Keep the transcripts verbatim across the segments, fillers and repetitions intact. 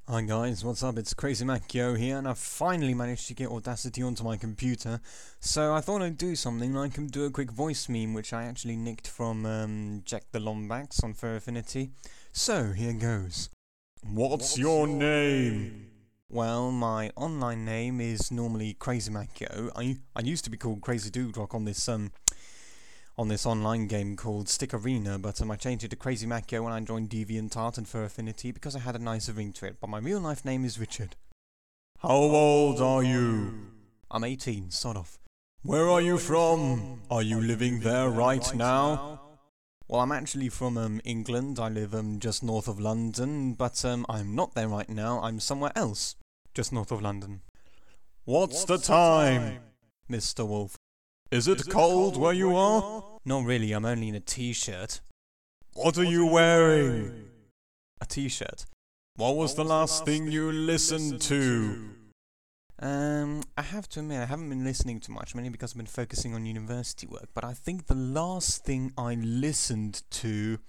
Hi guys, what's up? It's Crazy Macchio here, and I've finally managed to get Audacity onto my computer, so I thought I'd do something like um, do a quick voice meme, which I actually nicked from um, Jack the Lombax on Fur Affinity. So, here goes. What's your name? Well, my online name is normally Crazy Macchio. I I used to be called Crazy Dude Rock on this um on this online game called Stick Arena, but um, I changed it to Crazy Macchio when I joined DeviantArt and Fur Affinity because I had a nicer ring to it, but my real life name is Richard. How old are you? I'm eighteen, sort of. Where are you from? Are you living there right now? Well, I'm actually from um, England. I live um, just north of London, but um, I'm not there right now. I'm somewhere else, just north of London. What's the time? Mister Wolf. Is it cold where you are? Not really, I'm only in a t-shirt. What are you wearing? A t-shirt. What was the last thing you listened to? Um, I have to admit, I haven't been listening to much, mainly because I've been focusing on university work, but I think the last thing I listened to...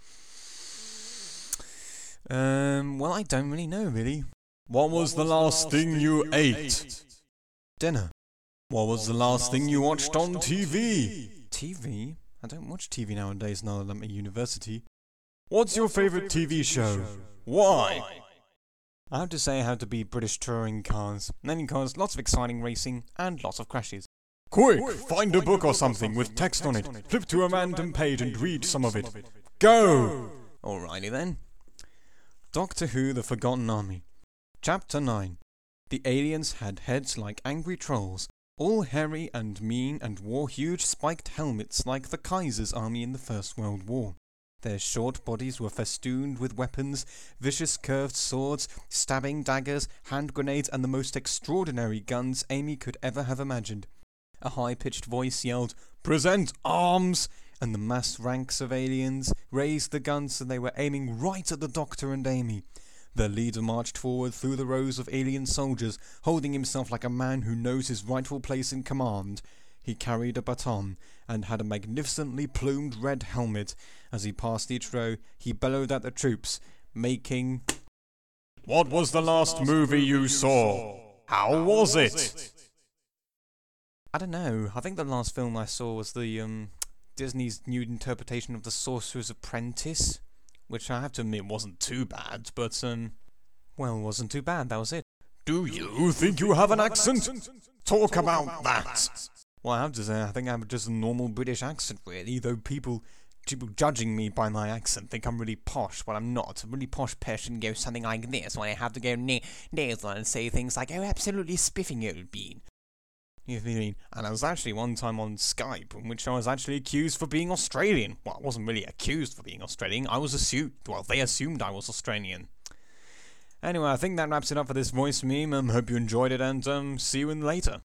Um, well, I don't really know, really. What was the last thing you ate? Dinner. What was the last thing you watched on T V? T V? I don't watch T V nowadays now that I'm at university. What's your favourite T V show? Why? I have to say I have to be British touring cars, mainly because lots of exciting racing and lots of crashes. Quick, find a book or something with text on it. Flip to a random page and read some of it. Go! Alrighty then. Doctor Who: The Forgotten Army. Chapter nine. The aliens had heads like angry trolls, all hairy and mean, and wore huge spiked helmets like the Kaiser's army in the First World War. Their short bodies were festooned with weapons, vicious curved swords, stabbing daggers, hand grenades, and the most extraordinary guns Amy could ever have imagined. A high-pitched voice yelled, "Present arms!" and the massed ranks of aliens raised the guns so they were aiming right at the Doctor and Amy. The leader marched forward through the rows of alien soldiers, holding himself like a man who knows his rightful place in command. He carried a baton, and had a magnificently plumed red helmet. As he passed each row, he bellowed at the troops, making... What was the last movie you saw? How was it? I don't know, I think the last film I saw was the, um, Disney's new interpretation of The Sorcerer's Apprentice. Which I have to admit wasn't too bad, but, um, well, wasn't too bad, that was it. Do you think you have an accent? Talk about that! Well, I have to say, I think I have just a normal British accent, really, though people, people judging me by my accent think I'm really posh, but I'm not. A really posh person goes something like this, when I have to go na nasal and say things like, "Oh, absolutely spiffing, old bean." You know what I mean? And I was actually one time on Skype in which I was actually accused for being Australian. Well, I wasn't really accused for being Australian. I was assumed, well, they assumed I was Australian. Anyway, I think that wraps it up for this voice meme. Um, hope you enjoyed it, and um, see you in later.